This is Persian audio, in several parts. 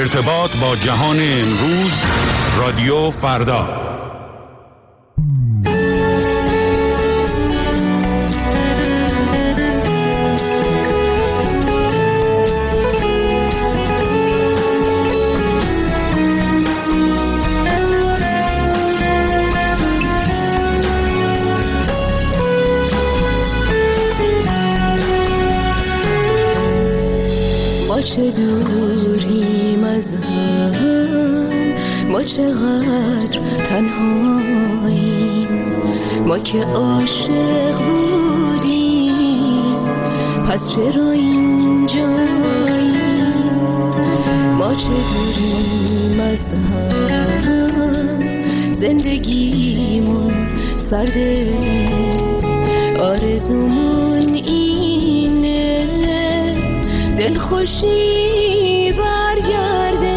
ارتباط با جهان امروز، رادیو فردا. چه دوریم از هم، ما چقدر تنهاییم، ما که عاشق بودیم پس چرا اینجاییم. ما چه دوریم از هم، زندگیمون سرده، آرزومون اینه دل خوشی برگرده.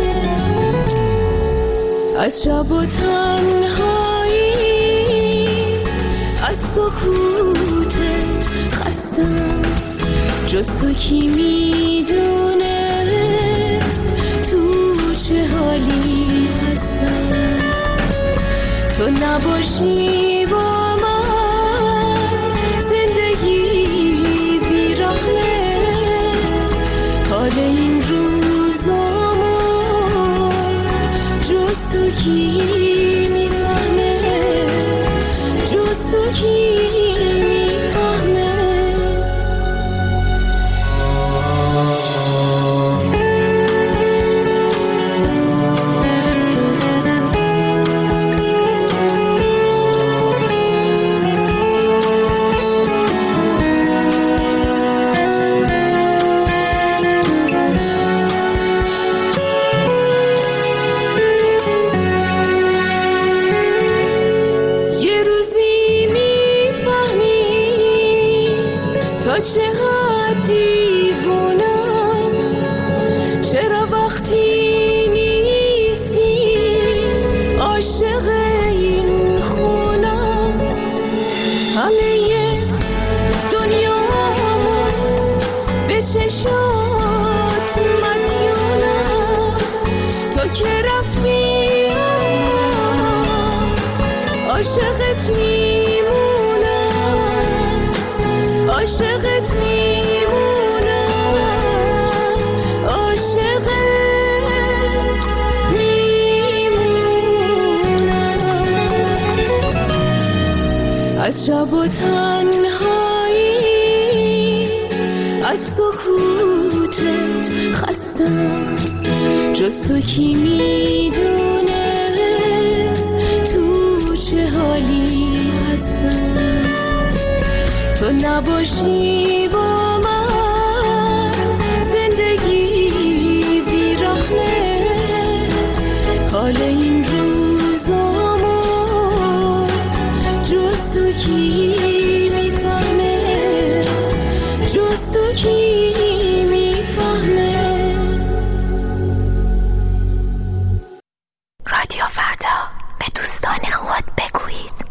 از شب و تنهایی، از سکوت خستم، جز تو کی میدونه تو چه حالی هستم. تو نباشی با من زندگی بی‌رحمه، حال این روزامو جز تو کی میفهمه، جز تو کی میفهمه. از شب و تنهایی، از سکوتت خستم، جز تو کی میدونه تو چه حالی هستم. تو نباشی با من زندگی بی‌رحمه، حال این روزامو جز تو کی میفهمه، جز تو کی میفهمه. رادیو فردا، به دوستان خود بگویید.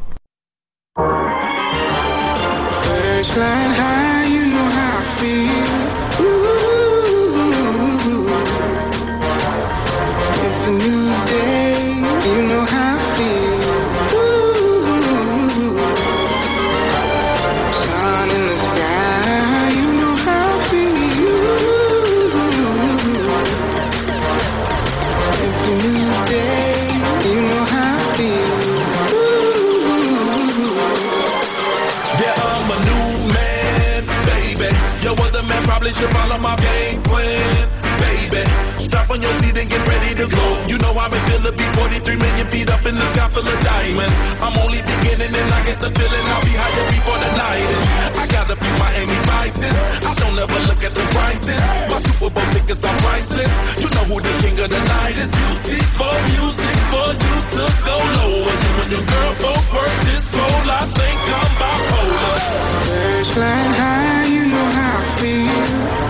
Probably should follow my game plan, baby. Strap on your seat and get ready to go. You know I've been feeling be 43 million feet up in the sky full of diamonds. I'm only beginning and I get the feeling I'll be higher before the night is. I got a few Miami Vices. I don't ever look at the prices. My Super Bowl tickets are priceless. You know who the king of the night is. Beautiful music for you to go low. And when your girl both work this pole, I think I'm bipolar. Birds flying high, you know how I feel.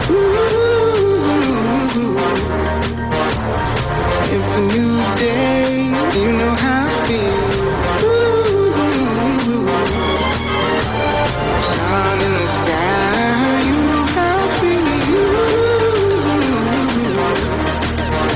It's a new day, you know how I feel. Sun in the sky, you know how I feel.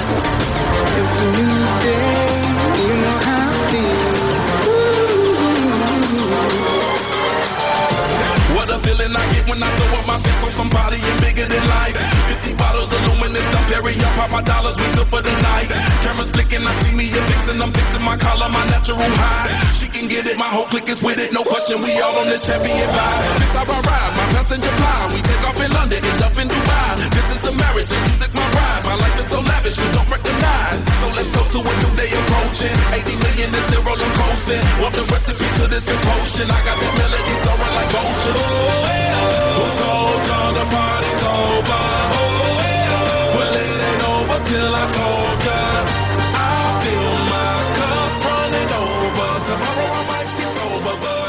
cannot see me a vixen. I'm fixing my collar, my natural high. She can get it, my whole clique is with it. No question, we all on this champion vibe. This how I ride, my passenger fly. We take off in London, end up in Dubai. This is a marriage, and music my ride. My life is so lavish, you don't recognize. So let's go to a new day approaching. 80 million is still rolling coasting. Want the recipe to this potion? I got the melody soaring like vulture. Who told y'all the party's over? Well, it ain't over till I told ya. I feel my cup running over. Tomorrow I might be sober, but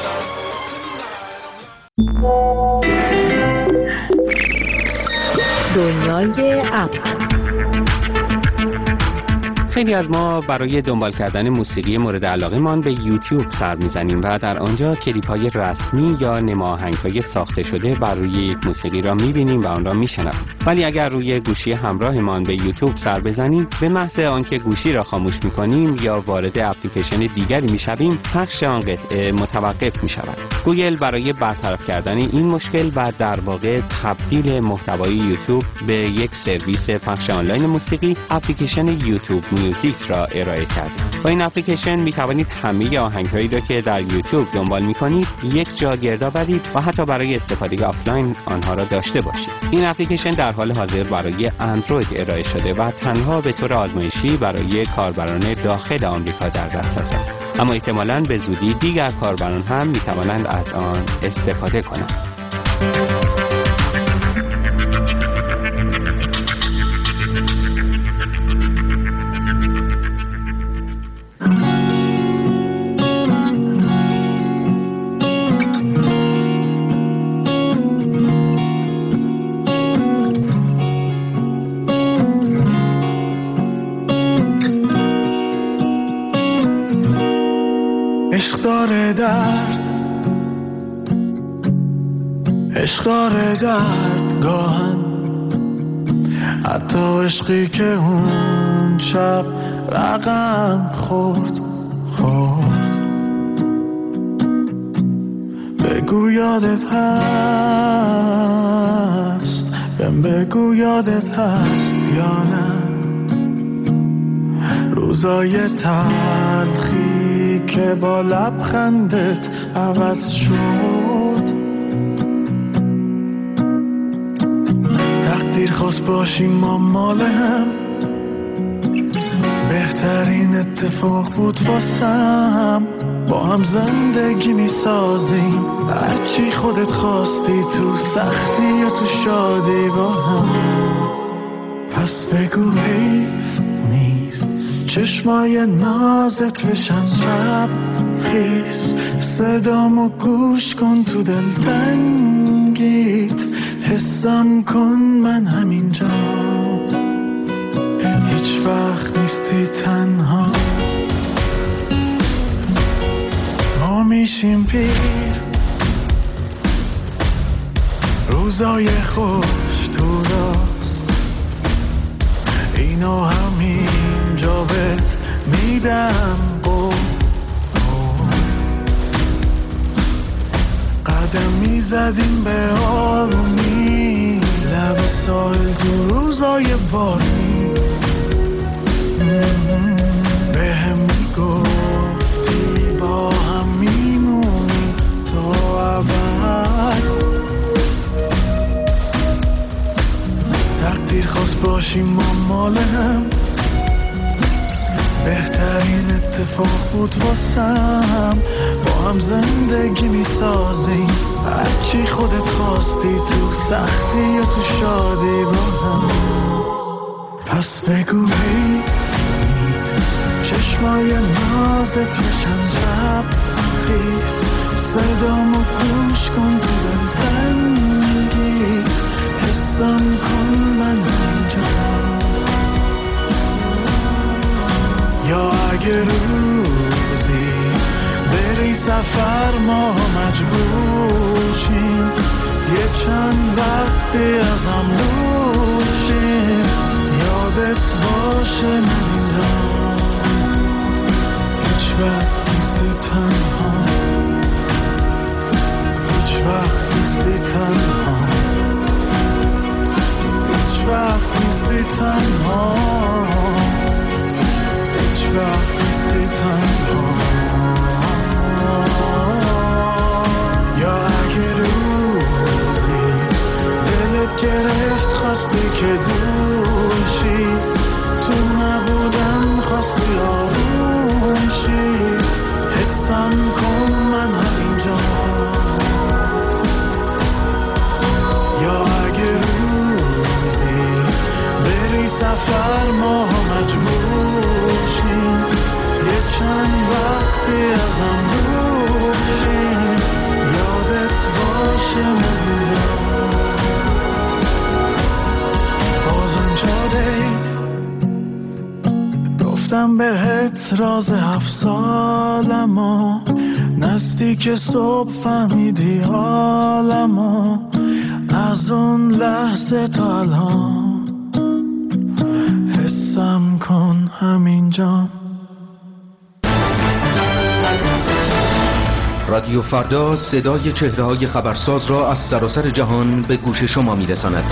دنیای اپ. خیلی از ما برای دنبال کردن موسیقی مورد علاقه مان به یوتیوب سر میزنیم و در آنجا کلیپ‌های رسمی یا نماهنگ‌های ساخته شده بر روی یک موسیقی را می‌بینیم و آن را می‌شنویم. ولی اگر روی گوشی همراهمان به یوتیوب سر بزنیم، به محض آنکه گوشی را خاموش می‌کنیم یا وارد اپلیکیشن دیگری می‌شویم، پخش آن قطعه متوقف می‌شود. گوگل برای برطرف کردن این مشکل و در واقع تبدیل محتوای یوتیوب به یک سرویس پخش آنلاین موسیقی، اپلیکیشن یوتیوب میوزیک را ارائه کرد. با این اپلیکیشن می توانید همه آهنگ‌هایی را که در یوتیوب دنبال می‌کنید یک جا گردآورید و حتی برای استفاده آفلاین آنها را داشته باشید. این اپلیکیشن در حال حاضر برای اندروید ارائه شده و تنها به طور آزمایشی برای کاربران داخل آمریکا در دسترس است. اما احتمالاً به زودی دیگر کاربران هم می توانند از آن استفاده کنند. عشق داره درد گاهن، حتی عشقی که اون شب رقم خورد. بگو یادت هست، بگو یادت هست یا نه روزای تلخی که با لبخندت عوض شد. تقدیر خواست باشیم ما مال هم، بهترین اتفاق بود واسم. با هم زندگی می سازیم، هرچی خودت خواستی، تو سختی یا تو شادی با هم. پس بگو حیف نیست چشمای نازت بشن شب خیس، صدامو گوش کن تو دلتنگیت، حسم کن من همینجا، هیچ وقت نیستی تنها. ما میشیم پیر، روزای خوش تو راست، اینو همینجا بهت میدم قول. قدم میزدیم به آرومی لب ساحل تو روزای بارونی، به هم میگفتی با هم میمونیم تا ابد. تقدیر خواست باشیم ما مال هم، بهترین اتفاق بود واسم. با هم زندگی میسازیم، هرچی خودت خواستی، تو سختی یا تو شادی با هم. پس بگو حیف نیست چشمای نازت بشن شب خیس، صدامو گوش کن تو دلتنگی، حسم کن من اینجا. یا اگه روزی بری سفر ما مجبور شیم، یه چند وقتی از هم دور شیم، یادت باشه من اینجا، هیچ وقت نیستی تنها، هیچ وقت نیستی تنها، هیچ وقت نیستی تنها، هیچ سفر ما مجبور شیم یه چند وقتی ازم دور شیم یادت باشه مدیدم بازم شدید گفتم بهت راز 7 سالمو نزدیک صبح فهمیدی حالمو از اون لحظه تا الان حسم کن همینجا. رادیو فردا صدای چهره‌های خبرساز را از سراسر جهان به گوش شما می‌رساند.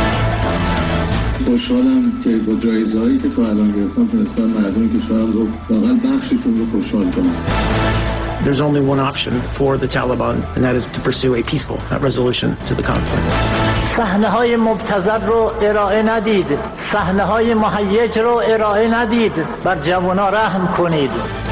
خوشحالم که با جایزه‌هایی که تا الان گرفتم تونستم مردم کشورم رو واقعا بخششون رو خوشحال کنم. There's only one option for the Taliban, and that is to pursue a peaceful resolution to the conflict. صحنه‌های مبتذل رو ارائه ندید، صحنه‌های مهیج رو ارائه ندید، بر جوانان رحم کنید.